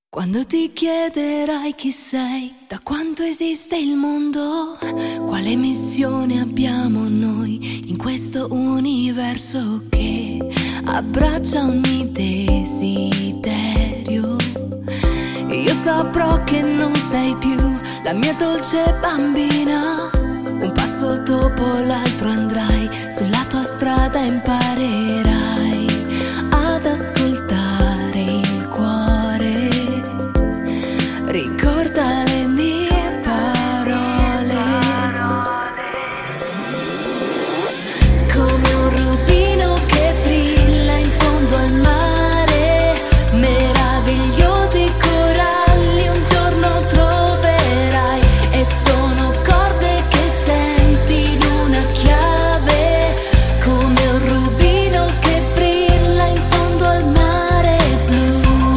Quando ti chiederai chi sei, da quanto esiste il mondo, quale missione abbiamo noi in questo universo che abbraccia ogni desiderio, io saprò che non sei più la mia dolce bambina. Un passo dopo l'altro andrai, sulla tua strada imparerai ad ascoltare il cuore. Ricorda le mie parole, come un rubino che brilla in fondo al mare, meravigliosi coralli un giorno troverai, e sono corde che senti in una chiave, come un rubino che brilla in fondo al mare blu.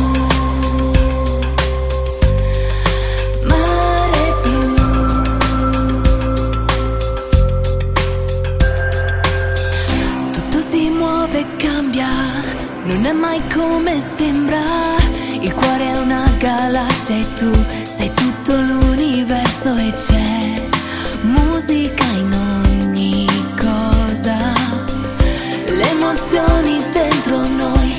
Cambia, non è mai come sembra. Il cuore è una galassia e tu sei tutto l'universo, e c'è musica in ogni cosa. Le emozioni dentro noi